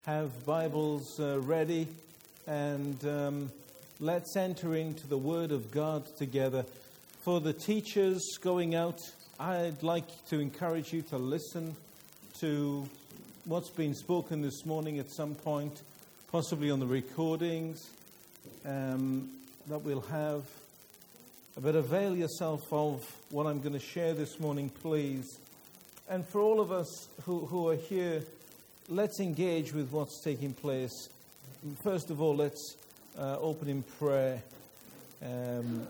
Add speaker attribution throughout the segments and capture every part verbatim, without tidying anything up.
Speaker 1: have Bibles uh, ready, and um, let's enter into the Word of God together. For the teachers going out, I'd like to encourage you to listen to what's been spoken this morning at some point, possibly on the recordings um, that we'll have. But avail yourself of what I'm going to share this morning, please. And for all of us who, who are here, let's engage with what's taking place. First of all, let's uh, open in prayer. Um,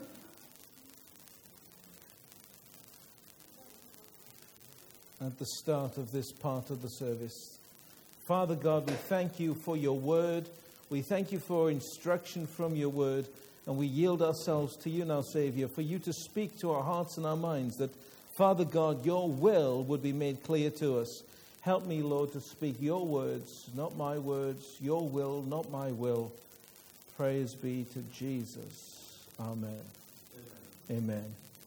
Speaker 1: at the start of this part of the service. Father God, we thank you for your word. We thank you for instruction from your word. And we yield ourselves to you now, Savior, for you to speak to our hearts and our minds, that, Father God, your will would be made clear to us. Help me, Lord, to speak your words, not my words, your will, not my will. Praise be to Jesus. Amen. Amen. Amen.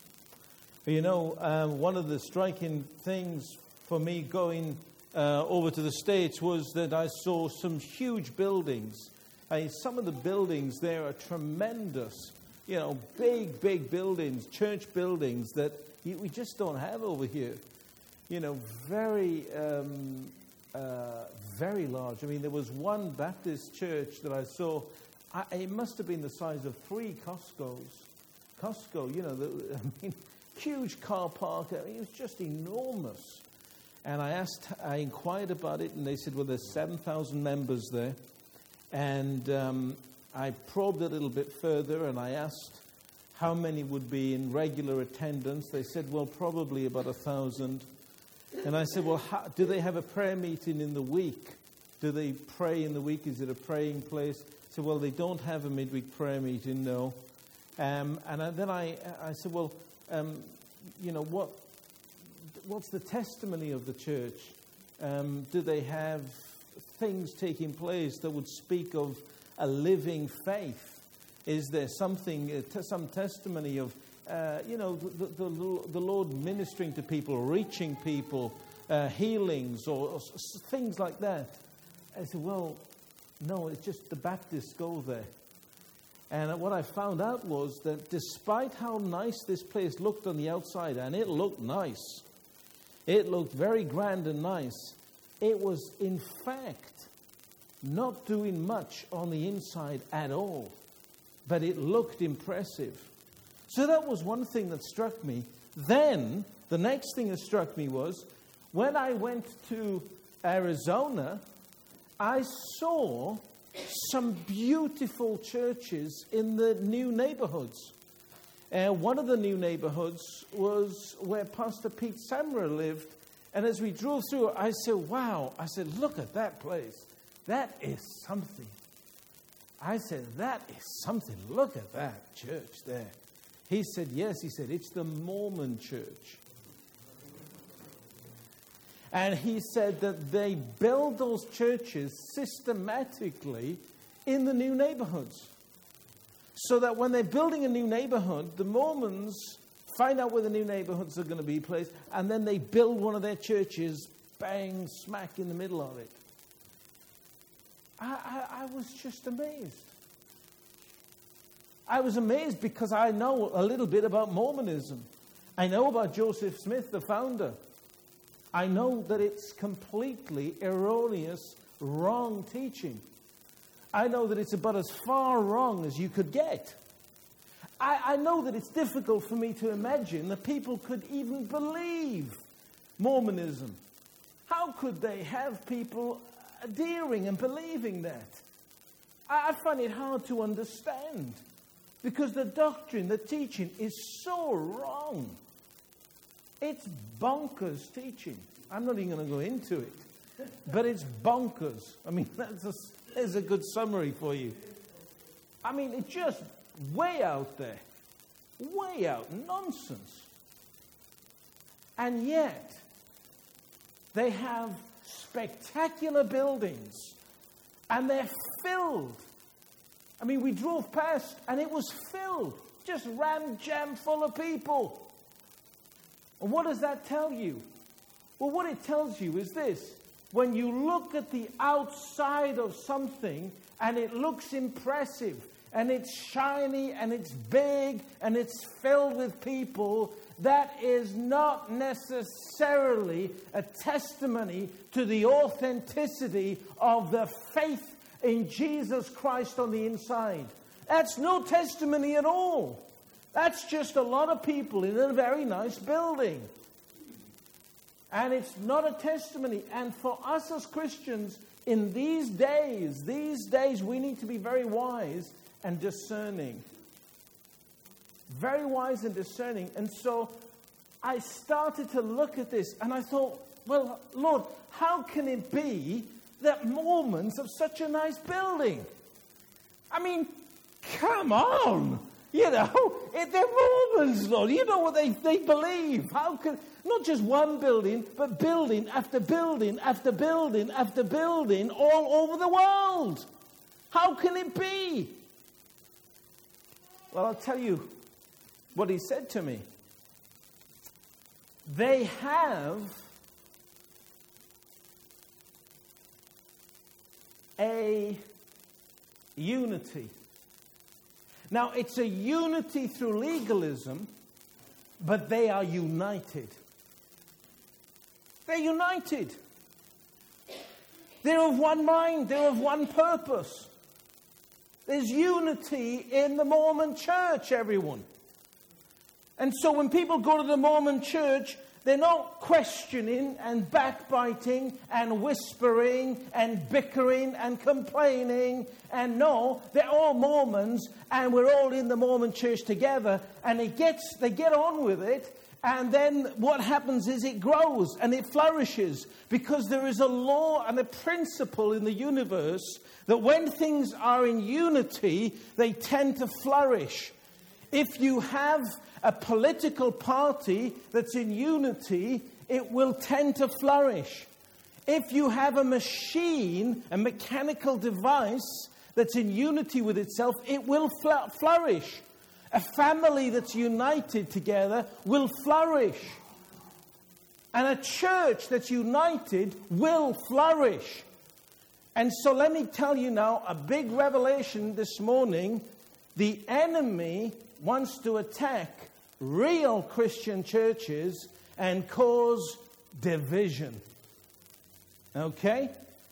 Speaker 1: You know, um, one of the striking things for me going uh, over to the States was that I saw some huge buildings. I mean, some of the buildings there are tremendous, you know, big, big buildings, church buildings that we just don't have over here. You know, very, um, uh, very large. I mean, there was one Baptist church that I saw. I, it must have been the size of three Costco's. Costco, you know, the, I mean, huge car park. I mean, it was just enormous. And I asked, I inquired about it, and they said, well, there's seven thousand members there. And um, I probed a little bit further, and I asked how many would be in regular attendance. They said, well, probably about a thousand. And I said, well, how, do they have a prayer meeting in the week? Do they pray in the week? Is it a praying place? They said, well, they don't have a midweek prayer meeting, no. Um, and I, then I, I said, well, um, you know, what? what's the testimony of the church? Um, do they have things taking place that would speak of a living faith? Is there something, uh, t- some testimony of, uh, you know, the, the, the Lord ministering to people, reaching people, uh, healings, or, or s- things like that? I said, well, no, it's just the Baptists go there. And what I found out was that despite how nice this place looked on the outside, and it looked nice, it looked very grand and nice, it was, in fact, not doing much on the inside at all. But it looked impressive. So that was one thing that struck me. Then, the next thing that struck me was, when I went to Arizona, I saw some beautiful churches in the new neighborhoods. Uh, one of the new neighborhoods was where Pastor Pete Samra lived. And as we drove through, I said, wow. I said, look at that place. That is something. I said, that is something. Look at that church there. He said, yes. He said, it's the Mormon church. And he said that they build those churches systematically in the new neighborhoods. So that when they're building a new neighborhood, the Mormons find out where the new neighborhoods are going to be placed, and then they build one of their churches, bang, smack in the middle of it. I, I, I was just amazed. I was amazed because I know a little bit about Mormonism. I know about Joseph Smith, the founder. I know that it's completely erroneous, wrong teaching. I know that it's about as far wrong as you could get. I, I know that it's difficult for me to imagine that people could even believe Mormonism. How could they have people adhering and believing that? I, I find it hard to understand because the doctrine, the teaching is so wrong. It's bonkers teaching. I'm not even going to go into it. But it's bonkers. I mean, that's a, there's a good summary for you. I mean, it's just way out there. Way out. Nonsense. And yet, they have spectacular buildings. And they're filled. I mean, we drove past and it was filled. Just ram-jam full of people. And what does that tell you? Well, what it tells you is this. when you look at the outside of something and it looks impressive and it's shiny and it's big and it's filled with people, that is not necessarily a testimony to the authenticity of the faith in Jesus Christ on the inside. That's no testimony at all. That's just a lot of people in a very nice building. And it's not a testimony. And for us as Christians, in these days, these days, we need to be very wise and discerning. Very wise and discerning. And so I started to look at this and I thought, well, Lord, how can it be that Mormons have such a nice building? I mean, come on. You know, they're Mormons, Lord. You know what they, they believe. How can, not just one building, but building after building after building after building all over the world. How can it be? Well, I'll tell you what he said to me. They have a unity. Now, it's a unity through legalism, but they are united. They're united. They're of one mind. They're of one purpose. There's unity in the Mormon church, everyone. And so when people go to the Mormon church, they're not questioning and backbiting and whispering and bickering and complaining. And no, they're all Mormons and we're all in the Mormon church together. And it gets, they get on with it. And then what happens is it grows and it flourishes. Because there is a law and a principle in the universe that when things are in unity, they tend to flourish. If you have a political party that's in unity, it will tend to flourish. If you have a machine, a mechanical device that's in unity with itself, it will fl- flourish. A family that's united together will flourish. And a church that's united will flourish. And so let me tell you now a big revelation this morning. The enemy wants to attack real Christian churches and cause division. Okay?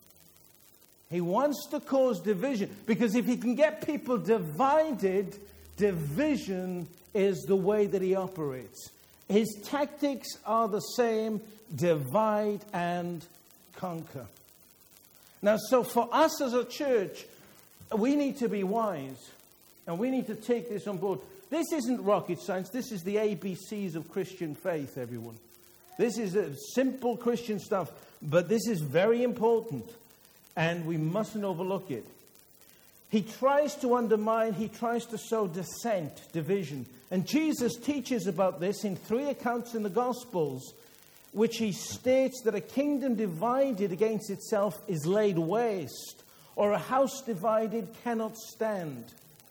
Speaker 1: He wants to cause division because if he can get people divided, division is the way that he operates. His tactics are the same: divide and conquer. Now, so for us as a church, we need to be wise and we need to take this on board. This isn't rocket science. This is the A B Cs of Christian faith, everyone. This is a simple Christian stuff, but this is very important, and we mustn't overlook it. He tries to undermine, he tries to sow dissent, division. And Jesus teaches about this in three accounts in the Gospels, which he states that a kingdom divided against itself is laid waste, or a house divided cannot stand.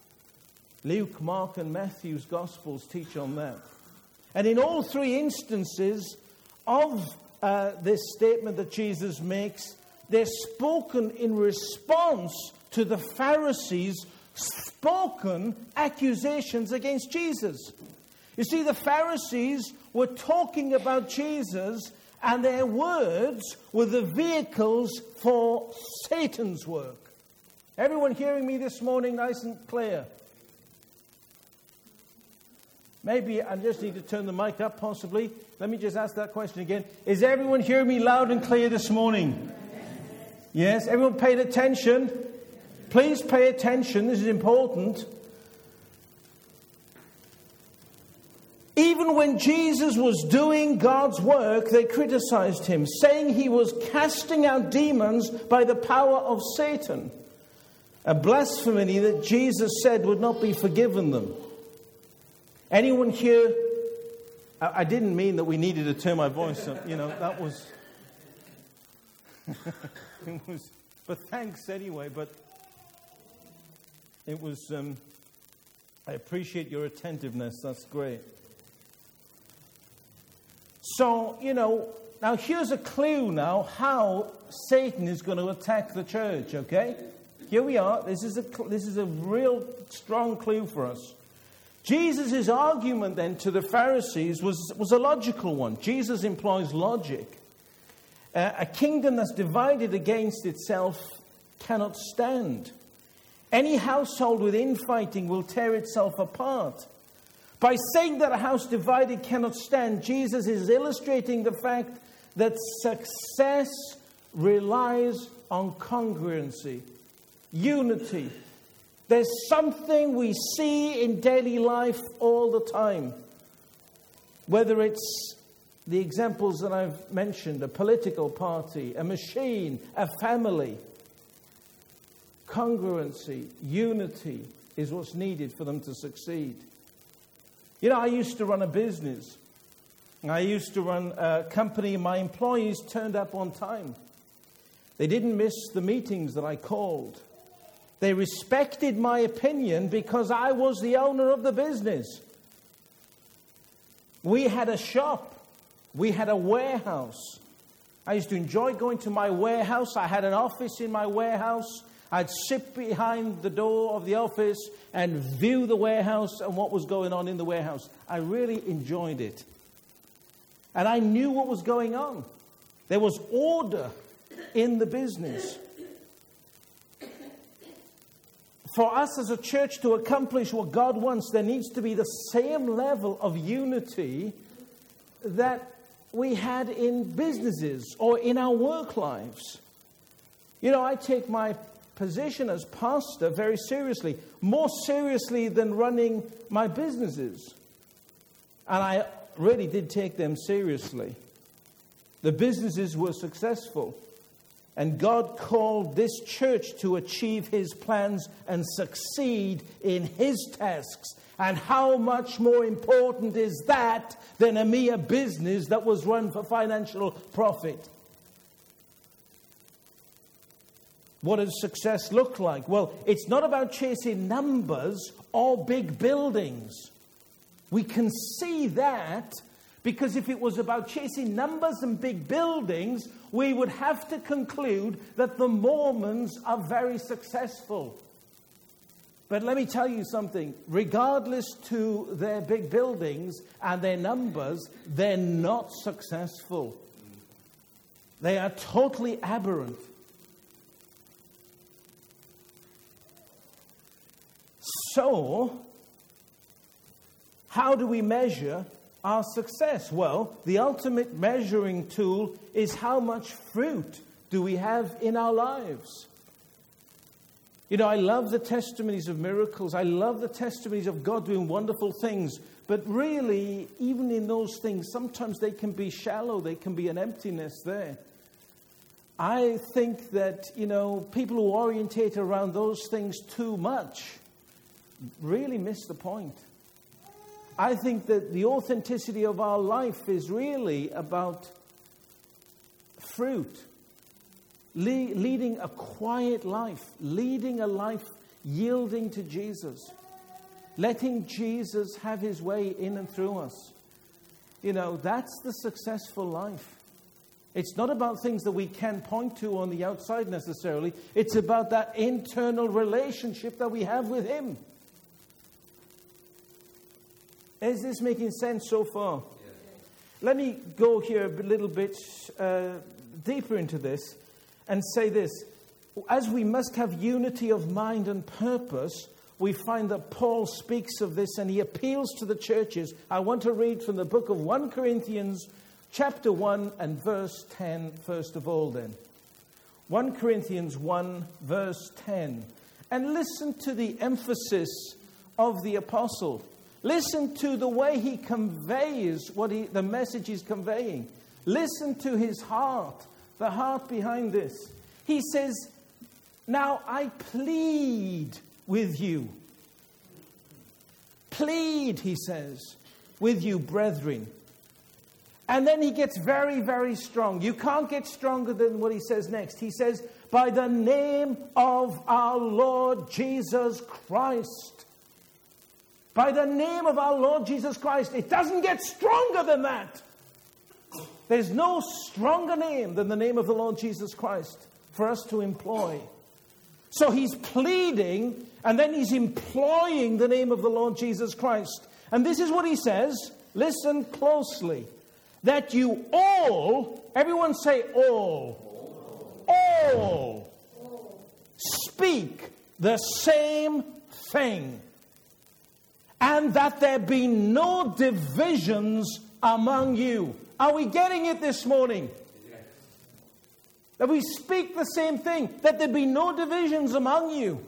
Speaker 1: Luke, Mark, and Matthew's Gospels teach on that. And in all three instances of uh, this statement that Jesus makes, they're spoken in response to the Pharisees' spoken accusations against Jesus. You see, the Pharisees were talking about Jesus, and their words were the vehicles for Satan's work. Everyone hearing me this morning nice and clear? Maybe I just need to turn the mic up, possibly. Let me just ask that question again. Is everyone hearing me loud and clear this morning? Yes? Everyone paid attention? Please pay attention. This is important. Even when Jesus was doing God's work, they criticized him, saying he was casting out demons by the power of Satan. A blasphemy that Jesus said would not be forgiven them. Anyone here? I, I didn't mean that we needed to turn my voice up. You know, that was... it was... But thanks anyway, but... It was... Um, I appreciate your attentiveness. That's great. So, you know, now here's a clue now how Satan is going to attack the church, okay? Here we are. This is a, this is a real strong clue for us. Jesus' argument then to the Pharisees was, was a logical one. Jesus employs logic. Uh, a kingdom that's divided against itself cannot stand. Any household with infighting will tear itself apart. By saying that a house divided cannot stand, Jesus is illustrating the fact that success relies on congruency, unity. There's something we see in daily life all the time. Whether it's the examples that I've mentioned, a political party, a machine, a family. Congruency, unity is what's needed for them to succeed. You know, I used to run a business. I used to run a company. My employees turned up on time. They didn't miss the meetings that I called. They respected my opinion because I was the owner of the business. We had a shop. We had a warehouse. I used to enjoy going to my warehouse. I had an office in my warehouse. I'd sit behind the door of the office and view the warehouse and what was going on in the warehouse. I really enjoyed it. And I knew what was going on. There was order in the business. For us as a church to accomplish what God wants, there needs to be the same level of unity that we had in businesses or in our work lives. You know, I take my position as pastor very seriously, more seriously than running my businesses. And I really did take them seriously. The businesses were successful. And God called this church to achieve His plans and succeed in His tasks. And how much more important is that than a mere business that was run for financial profit? What does success look like? Well, it's not about chasing numbers or big buildings. We can see that because if it was about chasing numbers and big buildings, we would have to conclude that the Mormons are very successful. But let me tell you something. Regardless to their big buildings and their numbers, they're not successful. They are totally aberrant. So, how do we measure our success? Well, the ultimate measuring tool is how much fruit do we have in our lives. You know, I love the testimonies of miracles. I love the testimonies of God doing wonderful things. But really, even in those things, sometimes they can be shallow. They can be an emptiness there. I think that, you know, people who orientate around those things too much really miss the point. I think that the authenticity of our life is really about fruit. Le- leading a quiet life. Leading a life yielding to Jesus. Letting Jesus have His way in and through us. You know, that's the successful life. It's not about things that we can point to on the outside necessarily. It's about that internal relationship that we have with Him. Is this making sense so far? Yes. Let me go here a little bit uh, deeper into this and say this. As we must have unity of mind and purpose, we find that Paul speaks of this and he appeals to the churches. I want to read from the book of First Corinthians chapter one and verse ten first of all then. First Corinthians one verse ten. And listen to the emphasis of the apostle. Listen to the way he conveys what he, the message he's conveying. Listen to his heart, the heart behind this. He says, now I plead with you. Plead, he says, with you, brethren. And then he gets very, very strong. You can't get stronger than what he says next. He says, by the name of our Lord Jesus Christ. By the name of our Lord Jesus Christ. It doesn't get stronger than that. There's no stronger name than the name of the Lord Jesus Christ for us to employ. So he's pleading, and then he's employing the name of the Lord Jesus Christ. And this is what he says. Listen closely. That you all, everyone say all. All. all. Speak the same thing. And that there be no divisions among you. Are we getting it this morning? Yes. That we speak the same thing. That there be no divisions among you.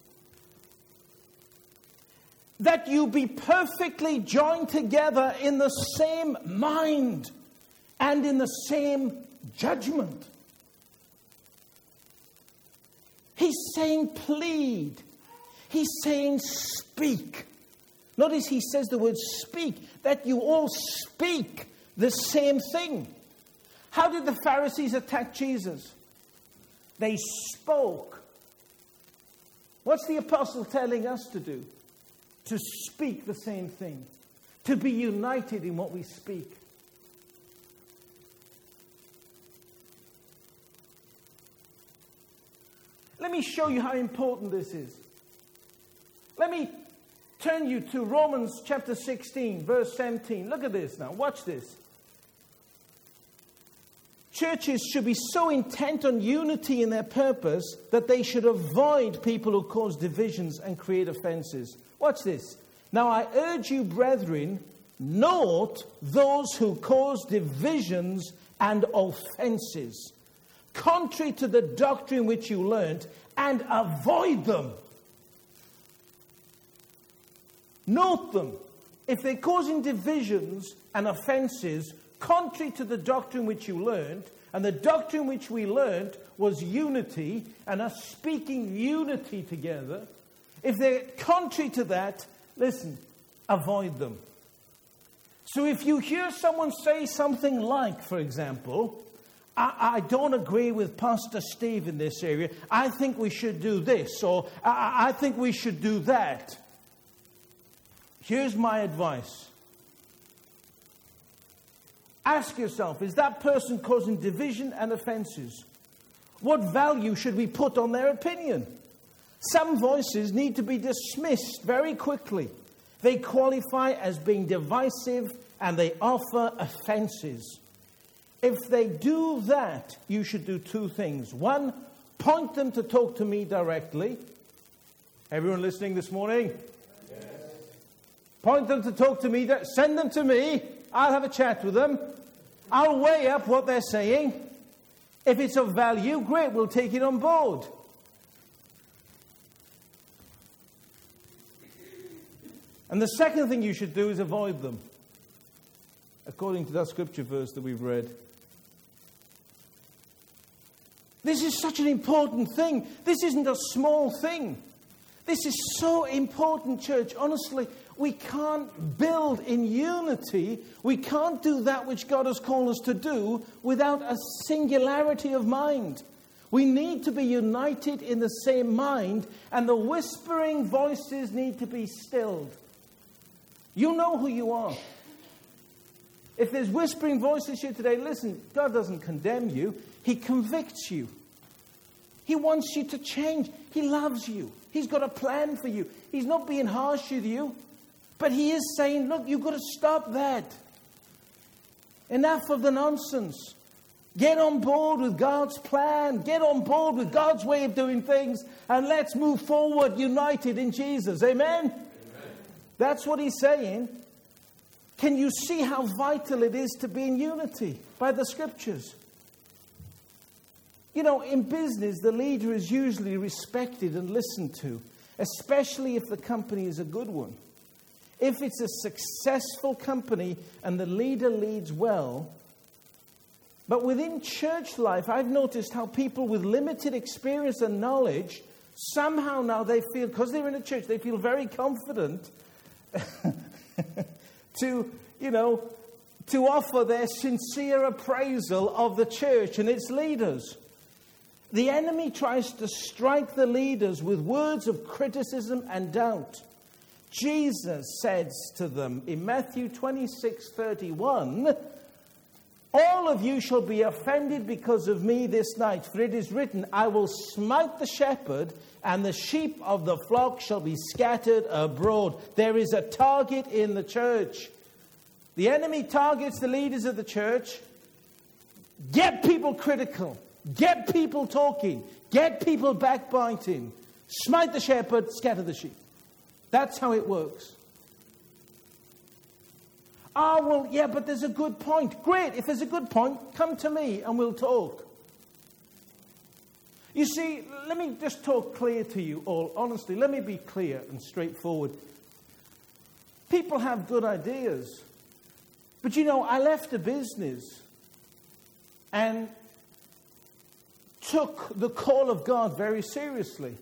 Speaker 1: That you be perfectly joined together in the same mind and in the same judgment. He's saying plead. He's saying speak. Notice he says the word speak. That you all speak the same thing. How did the Pharisees attack Jesus? They spoke. What's the apostle telling us to do? To speak the same thing. To be united in what we speak. Let me show you how important this is. Let me turn you to Romans chapter sixteen, verse seventeen. Look at this now. Watch this. Churches should be so intent on unity in their purpose that they should avoid people who cause divisions and create offenses. Watch this. Now I urge you, brethren, note those who cause divisions and offenses, contrary to the doctrine which you learnt, and avoid them. Note them. If they're causing divisions and offenses, contrary to the doctrine which you learned, and the doctrine which we learned was unity, and us speaking unity together, if they're contrary to that, listen, avoid them. So if you hear someone say something like, for example, I, I don't agree with Pastor Steve in this area, I think we should do this, or I, I think we should do that. Here's my advice. Ask yourself, is that person causing division and offenses? What value should we put on their opinion? Some voices need to be dismissed very quickly. They qualify as being divisive and they offer offenses. If they do that, you should do two things. One, point them to talk to me directly. Everyone listening this morning? Yes. Point them to talk to me. Send them to me. I'll have a chat with them. I'll weigh up what they're saying. If it's of value, great, we'll take it on board. And the second thing you should do is avoid them, according to that scripture verse that we've read. This is such an important thing. This isn't a small thing. This is so important, church. Honestly, we can't build in unity. We can't do that which God has called us to do without a singularity of mind. We need to be united in the same mind, and the whispering voices need to be stilled. You know who you are. If there's whispering voices here today, listen, God doesn't condemn you. He convicts you. He wants you to change. He loves you. He's got a plan for you. He's not being harsh with you. But he is saying, look, you've got to stop that. Enough of the nonsense. Get on board with God's plan. Get on board with God's way of doing things. And let's move forward united in Jesus. Amen? Amen. That's what he's saying. Can you see how vital it is to be in unity by the scriptures? You know, in business, the leader is usually respected and listened to, especially if the company is a good one. If it's a successful company and the leader leads well. But within church life, I've noticed how people with limited experience and knowledge, somehow now they feel, because they're in a church, they feel very confident to, you know, to offer their sincere appraisal of the church and its leaders. The enemy tries to strike the leaders with words of criticism and doubt. Jesus says to them in Matthew twenty-six thirty-one, All of you shall be offended because of me this night, for it is written, I will smite the shepherd, and the sheep of the flock shall be scattered abroad. There is a target in the church. The enemy targets the leaders of the church. Get people critical. Get people talking. Get people backbiting. Smite the shepherd, scatter the sheep. That's how it works. Ah, oh, well, yeah, but there's a good point. Great, if there's a good point, come to me and we'll talk. You see, let me just talk clear to you all. Honestly, let me be clear and straightforward. People have good ideas. But you know, I left a business and took the call of God very seriously.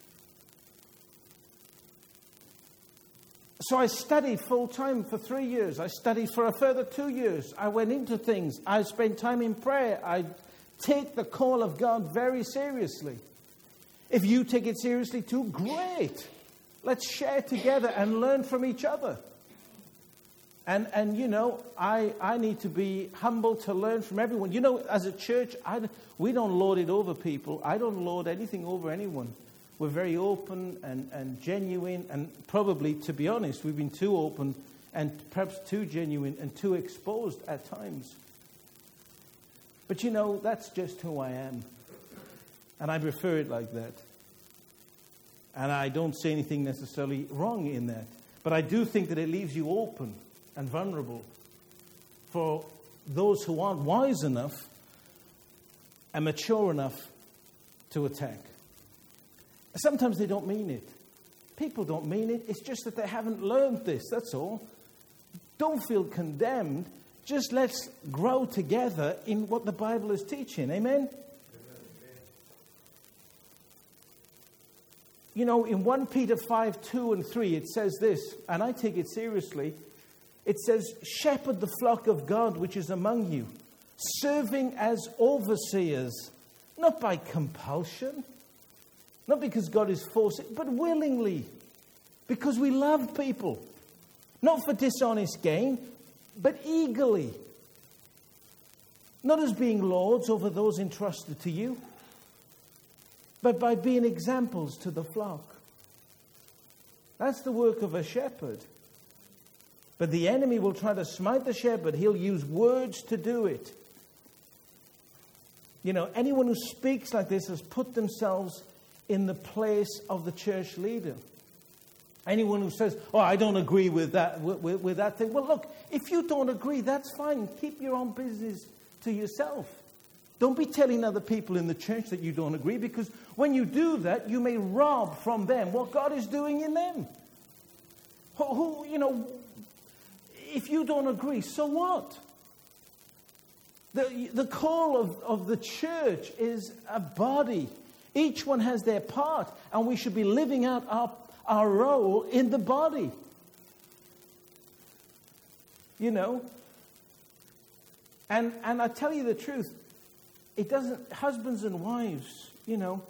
Speaker 1: So I studied full-time for three years. I studied for a further two years. I went into things. I spent time in prayer. I take the call of God very seriously. If you take it seriously too, great. Let's share together and learn from each other. And, and you know, I, I need to be humble to learn from everyone. You know, as a church, I, we don't lord it over people. I don't lord anything over anyone. We're very open and, and genuine, and probably, to be honest, we've been too open and perhaps too genuine and too exposed at times. But you know, that's just who I am. And I prefer it like that. And I don't say anything necessarily wrong in that. But I do think that it leaves you open and vulnerable for those who aren't wise enough and mature enough to attack. Sometimes they don't mean it. People don't mean it. It's just that they haven't learned this, that's all. Don't feel condemned. Just let's grow together in what the Bible is teaching. Amen? Amen. You know, in First Peter five, two and three, it says this, and I take it seriously. It says, shepherd the flock of God which is among you, serving as overseers, not by compulsion, not because God is forcing, but willingly, because we love people, not for dishonest gain, but eagerly, not as being lords over those entrusted to you, but by being examples to the flock. That's the work of a shepherd. But the enemy will try to smite the shepherd. He'll use words to do it. You know, anyone who speaks like this has put themselves in the place of the church leader. Anyone who says, oh, I don't agree with that, with, with, with that thing. Well, look, if you don't agree, that's fine. Keep your own business to yourself. Don't be telling other people in the church that you don't agree, because when you do that, you may rob from them what God is doing in them. Who, who you know, if you don't agree, so what? The, the call of, of the church is a body. Each one has their part, and we should be living out our, our role in the body. You know? And, and I tell you the truth, it doesn't, husbands and wives, you know.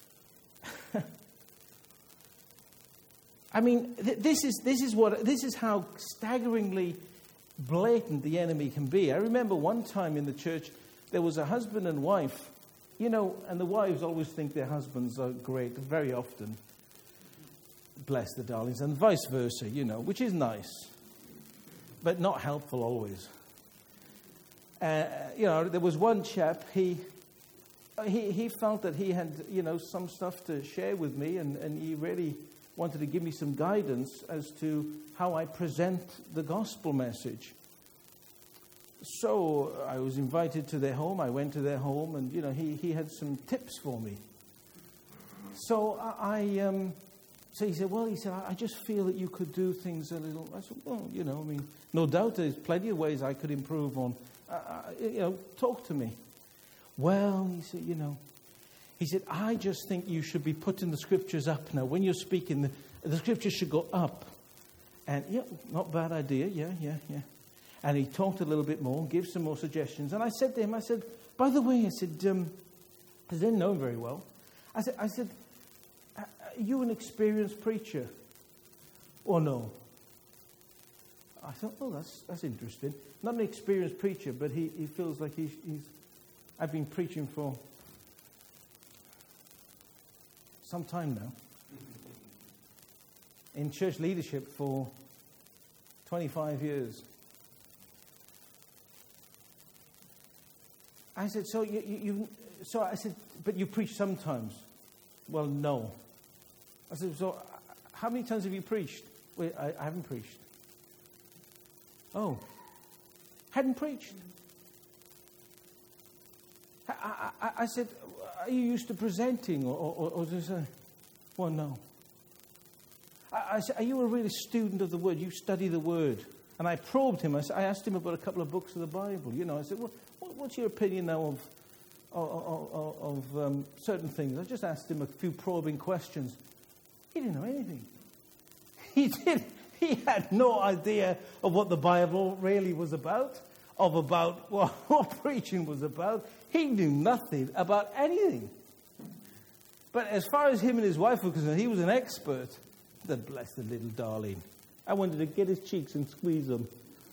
Speaker 1: I mean, th- this is this is what this is how staggeringly blatant the enemy can be. I remember one time in the church, there was a husband and wife, you know, and the wives always think their husbands are great, very often. Bless the darlings, and vice versa, you know, which is nice, but not helpful always. Uh, you know, there was one chap, he, he he felt that he had, you know, some stuff to share with me, and, and he really wanted to give me some guidance as to how I present the gospel message. So I was invited to their home. I went to their home, and, you know, he, he had some tips for me. So I, I um, so he said, well, he said, I, I just feel that you could do things a little. I said, well, you know, I mean, no doubt there's plenty of ways I could improve on. Uh, you know, talk to me. Well, he said, you know, he said, I just think you should be putting the scriptures up now. When you're speaking, the, the scriptures should go up. And, yeah, not a bad idea. Yeah, yeah, yeah. And he talked a little bit more, gave some more suggestions. And I said to him, I said, by the way, I said, um, I didn't know him very well. I said, I said, are you an experienced preacher? Or no? I thought, oh, that's that's interesting. Not an experienced preacher, but he, he feels like he's, he's... I've been preaching for some time now. In church leadership for twenty-five years. I said, so you, you, you so I said, but you preach sometimes. Well, no. I said, so how many times have you preached? Wait, I, I haven't preached. Oh, hadn't preached. I, I, I said, are you used to presenting or, or, or just a, well, no. I, I said, are you a really student of the Word? You study the Word. And I probed him. I, said, I asked him about a couple of books of the Bible. You know, I said, well, what, what's your opinion now of of, of, of um, certain things? I just asked him a few probing questions. He didn't know anything. He did. He had no idea of what the Bible really was about, of about what, what preaching was about. He knew nothing about anything. But as far as him and his wife were concerned, he was an expert. The blessed little darling. I wanted to get his cheeks and squeeze them.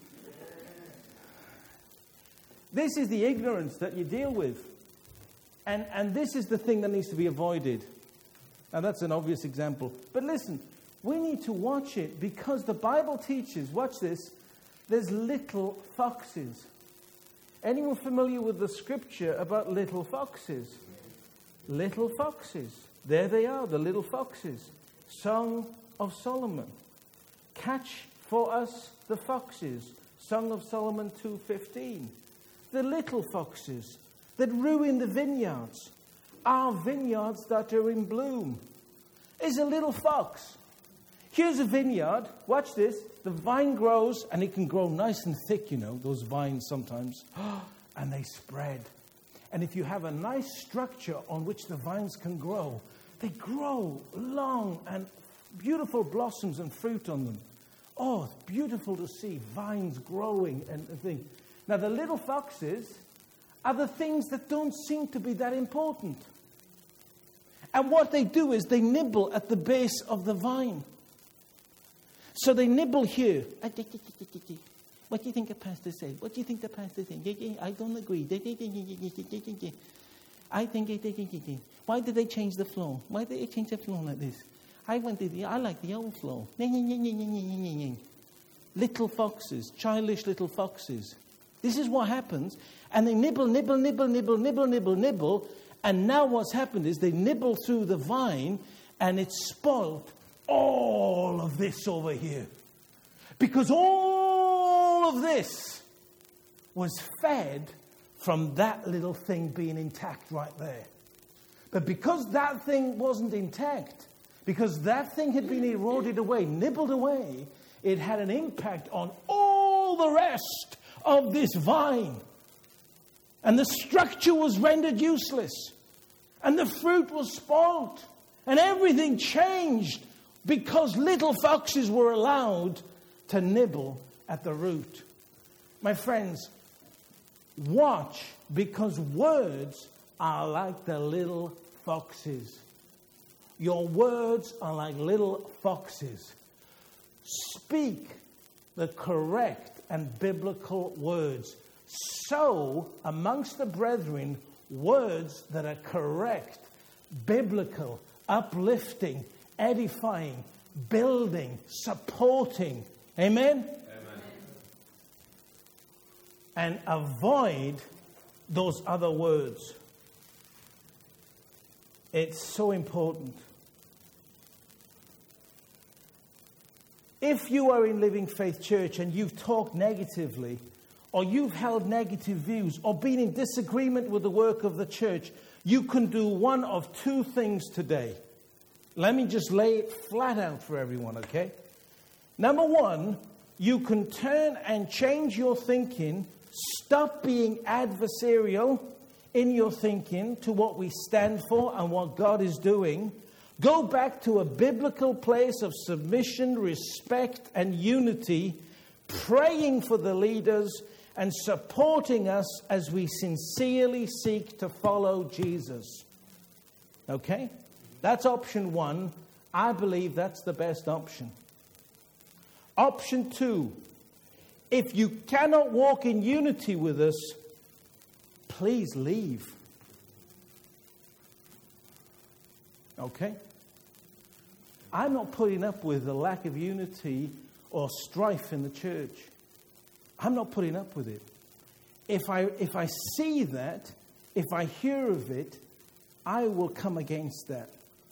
Speaker 1: This is the ignorance that you deal with. And, and this is the thing that needs to be avoided. Now, that's an obvious example. But listen, we need to watch it because the Bible teaches, watch this, there's little foxes. Anyone familiar with the scripture about little foxes? Little foxes. There they are, the little foxes. Song of Solomon. Catch for us the foxes. Song of Solomon two fifteen. The little foxes that ruin the vineyards. Our vineyards that are in bloom. Is a little fox. Here's a vineyard. Watch this. The vine grows, and it can grow nice and thick, you know, those vines sometimes. And they spread. And if you have a nice structure on which the vines can grow, they grow long and beautiful blossoms and fruit on them. Oh, it's beautiful to see vines growing and, and things. Now, the little foxes are the things that don't seem to be that important. And what they do is they nibble at the base of the vine. So they nibble here. What do you think the pastor said? What do you think the pastor said? I don't agree. I think, why did they change the flow? Why did they change the flow like this? I went to the, I like the old flow. Little foxes, childish little foxes. This is what happens. And they nibble, nibble, nibble, nibble, nibble, nibble, nibble. And now what's happened is they nibble through the vine and it's spoiled all of this over here. Because all of this was fed from that little thing being intact right there. But because that thing wasn't intact, because that thing had been eroded away, nibbled away, it had an impact on all the rest of this vine. And the structure was rendered useless. And the fruit was spoiled. And everything changed because little foxes were allowed to nibble at the root. My friends, watch, because words are like the little foxes. Your words are like little foxes. Speak the correct and biblical words. Sow amongst the brethren words that are correct, biblical, uplifting, edifying, building, supporting. Amen? Amen. And avoid those other words. It's so important. If you are in Living Faith Church and you've talked negatively, or you've held negative views, or been in disagreement with the work of the church, you can do one of two things today. Let me just lay it flat out for everyone, okay? Number one, you can turn and change your thinking, stop being adversarial in your thinking to what we stand for and what God is doing. Go back to a biblical place of submission, respect, and unity, praying for the leaders and supporting us as we sincerely seek to follow Jesus. Okay? That's option one. I believe that's the best option. Option two, If you cannot walk in unity with us, please leave. Okay? I'm not putting up with the lack of unity or strife in the church. I'm not putting up with it. If I, if I see that, if I hear of it, I will come against that.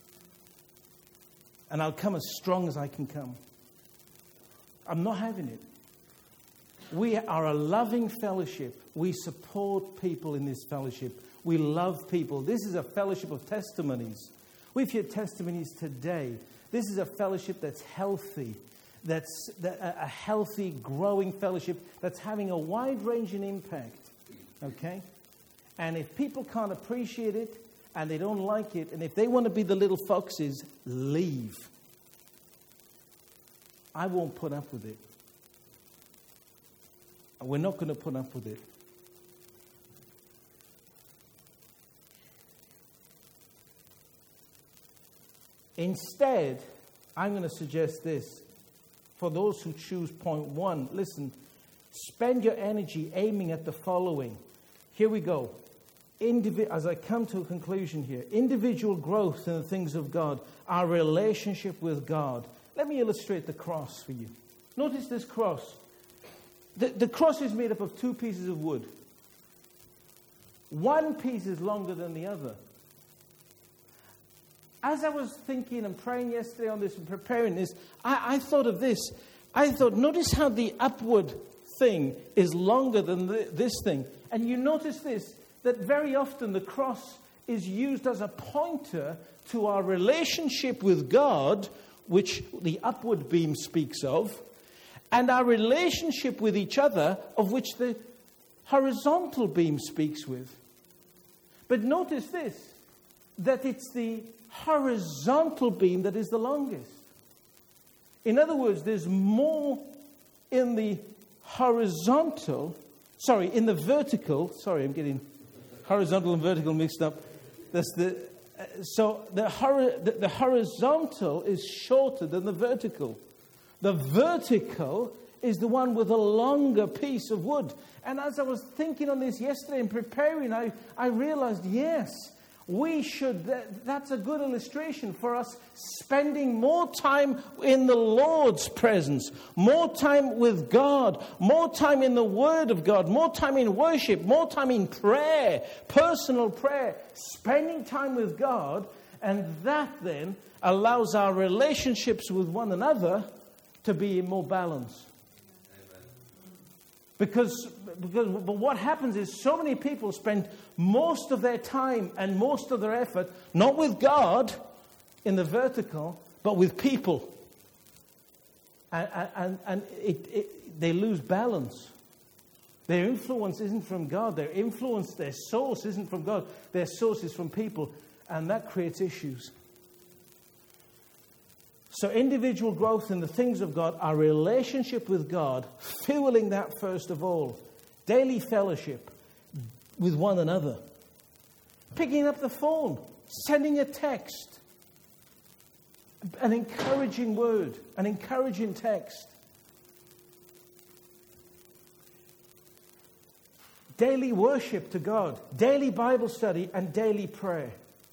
Speaker 1: And I'll come as strong as I can come. I'm not having it. We are a loving fellowship. We support people in this fellowship. We love people. This is a fellowship of testimonies. We've heard testimonies today. This is a fellowship that's healthy. That's a healthy, growing fellowship that's having a wide-ranging impact. Okay? And if people can't appreciate it and they don't like it, and if they want to be the little foxes, leave. I won't put up with it. We're not going to put up with it. Instead, I'm going to suggest this. For those who choose point one, listen, spend your energy aiming at the following. Here we go. Indivi- as I come to a conclusion here, individual growth in the things of God, our relationship with God. Let me illustrate the cross for you. Notice this cross. The, the cross is made up of two pieces of wood. One piece is longer than the other. As I was thinking and praying yesterday on this and preparing this, I, I thought of this. I thought, notice how the upward thing is longer than the, this thing. And you notice this, that very often the cross is used as a pointer to our relationship with God, which the upward beam speaks of, and our relationship with each other, of which the horizontal beam speaks with. But notice this, that it's the horizontal beam that is the longest. In other words, there's more in the horizontal, sorry, in the vertical, sorry, I'm getting horizontal and vertical mixed up. That's the, uh, so the, hor- the, the horizontal is shorter than the vertical. The vertical is the one with a longer piece of wood. And as I was thinking on this yesterday and preparing, I, I realized, yes, we should, that, that's a good illustration for us spending more time in the Lord's presence, more time with God, more time in the Word of God, more time in worship, more time in prayer, personal prayer, spending time with God, and that then allows our relationships with one another to be in more balance. Because, because but what happens is so many people spend most of their time and most of their effort, not with God in the vertical, but with people. And, and, and it, it, they lose balance. Their influence isn't from God. Their influence, their source isn't from God. Their source is from people. And that creates issues. So individual growth in the things of God, our relationship with God, fueling that first of all. Daily fellowship with one another. Picking up the phone, sending a text. An encouraging word, an encouraging text. Daily worship to God, daily Bible study and daily prayer.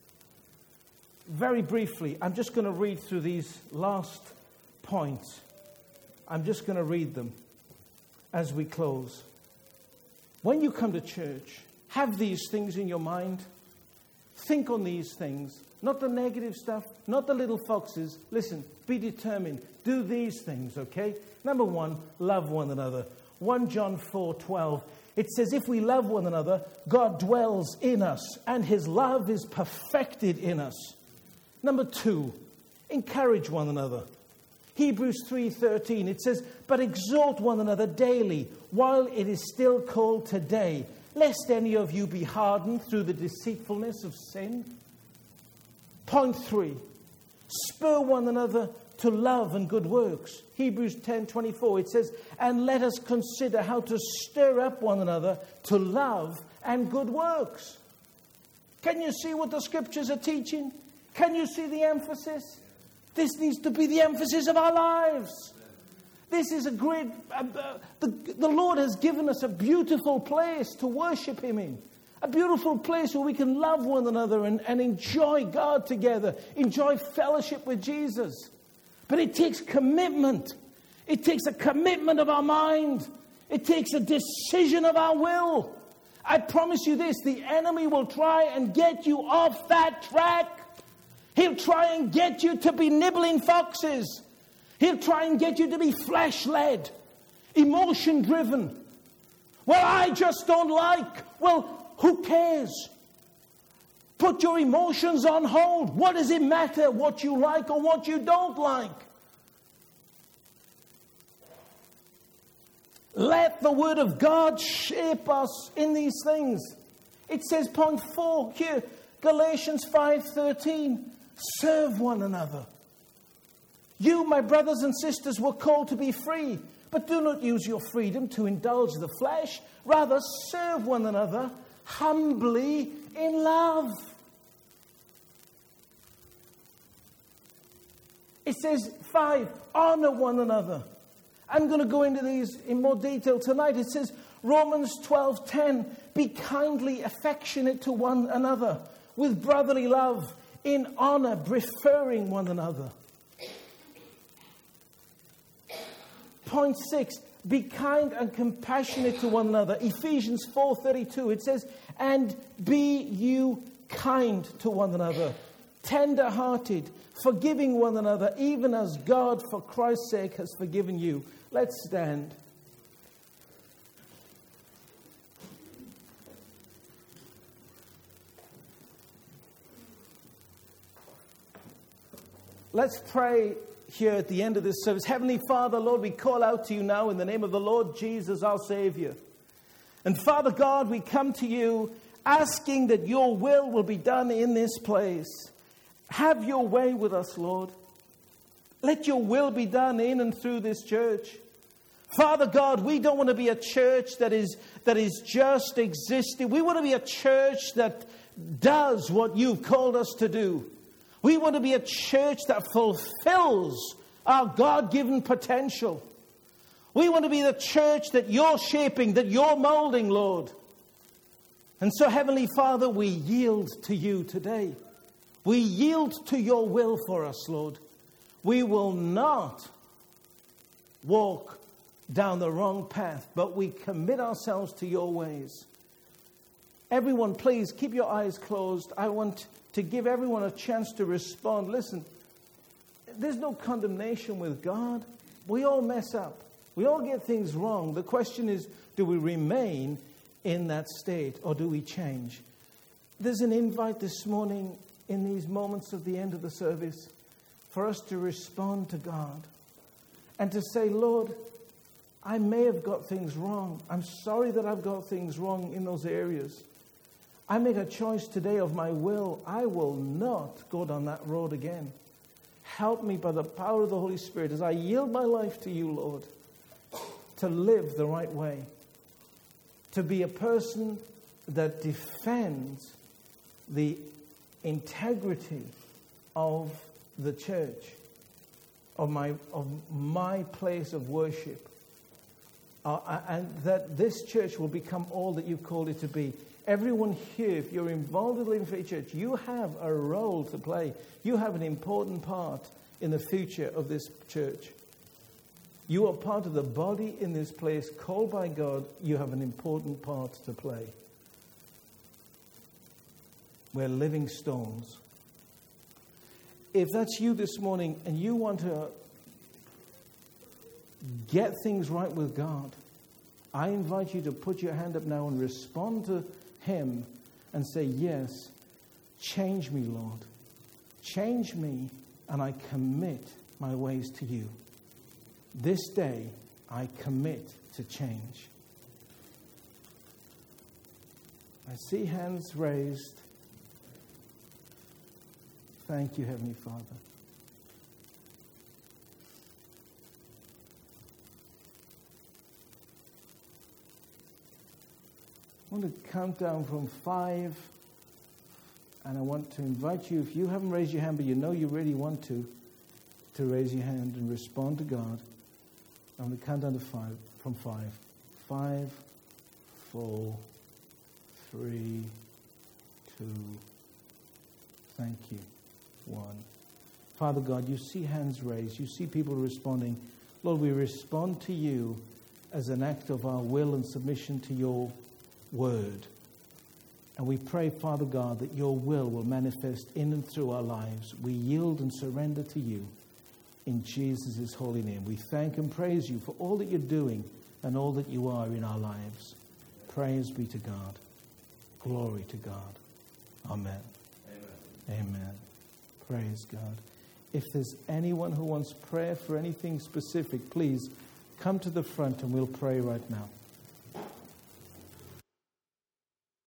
Speaker 1: Very briefly, I'm just going to read through these last points. I'm just going to read them as we close. When you come to church, have these things in your mind. Think on these things. Not the negative stuff, not the little foxes. Listen, be determined. Do these things, okay? Number one, love one another. First John four twelve. It says, if we love one another, God dwells in us, and his love is perfected in us. Number two, encourage one another. Hebrews three thirteen, it says, but exhort one another daily, while it is still called today, lest any of you be hardened through the deceitfulness of sin. Point three, spur one another to love and good works. Hebrews ten twenty-four, it says, and let us consider how to stir up one another to love and good works. Can you see what the scriptures are teaching? Can you see the emphasis? This needs to be the emphasis of our lives. This is a great... Uh, uh, the, the Lord has given us a beautiful place to worship Him in. A beautiful place where we can love one another and, and enjoy God together. Enjoy fellowship with Jesus. But it takes commitment. It takes a commitment of our mind. It takes a decision of our will. I promise you this, the enemy will try and get you off that track. He'll try and get you to be nibbling foxes. He'll try and get you to be flesh-led, emotion-driven. Well, I just don't like. Well, who cares? Put your emotions on hold. What does it matter what you like or what you don't like? Let the Word of God shape us in these things. It says, point four here, Galatians five thirteen, serve one another. You, my brothers and sisters, were called to be free, but do not use your freedom to indulge the flesh. Rather, serve one another humbly in love. It says, five, honor one another. I'm going to go into these in more detail tonight. It says, Romans twelve ten, be kindly affectionate to one another with brotherly love, in honor, preferring one another. Point six, be kind and compassionate to one another. Ephesians four thirty-two, it says, and be you kind to one another, tender-hearted, forgiving one another, even as God, for Christ's sake, has forgiven you. Let's stand. Let's pray here at the end of this service. Heavenly Father, Lord, we call out to you now in the name of the Lord Jesus, our Savior. And Father God, we come to you asking that your will will be done in this place. Have your way with us, Lord. Let your will be done in and through this church. Father God, we don't want to be a church that is, that is just existing. We want to be a church that does what you've called us to do. We want to be a church that fulfills our God-given potential. We want to be the church that you're shaping, that you're molding, Lord. And so, Heavenly Father, we yield to you today. We yield to your will for us, Lord. We will not walk down the wrong path, but we commit ourselves to your ways. Everyone, please keep your eyes closed. I want to give everyone a chance to respond. Listen, there's no condemnation with God. We all mess up. We all get things wrong. The question is, do we remain in that state or do we change? There's an invite this morning in these moments of the end of the service for us to respond to God and to say, Lord, I may have got things wrong. I'm sorry that I've got things wrong in those areas. I make a choice today of my will. I will not go down that road again. Help me by the power of the Holy Spirit as I yield my life to you, Lord, to live the right way, to be a person that defends the integrity of the church, of my, of my place of worship, uh, and that this church will become all that you've called it to be. Everyone here, if you're involved with Living Faith Church, you have a role to play. You have an important part in the future of this church. You are part of the body in this place, called by God. You have an important part to play. We're living stones. If that's you this morning and you want to get things right with God, I invite you to put your hand up now and respond to Him and say, yes, change me, Lord. Change me, and I commit my ways to you. This day, I commit to change. I see hands raised. Thank you, Heavenly Father. I want to count down from five, and I want to invite you, if you haven't raised your hand, but you know you really want to, to raise your hand and respond to God. I'm going to count down to five, from five. Five, four, three, two, thank you, one. Father God, you see hands raised. You see people responding. Lord, we respond to you as an act of our will and submission to your word. And we pray, Father God, that your will will manifest in and through our lives. We yield and surrender to you in Jesus' holy name. We thank and praise you for all that you're doing and all that you are in our lives. Praise be to God. Glory to God. Amen. Amen. Amen. Praise God. If there's anyone who wants prayer for anything specific, please come to the front and we'll pray right now.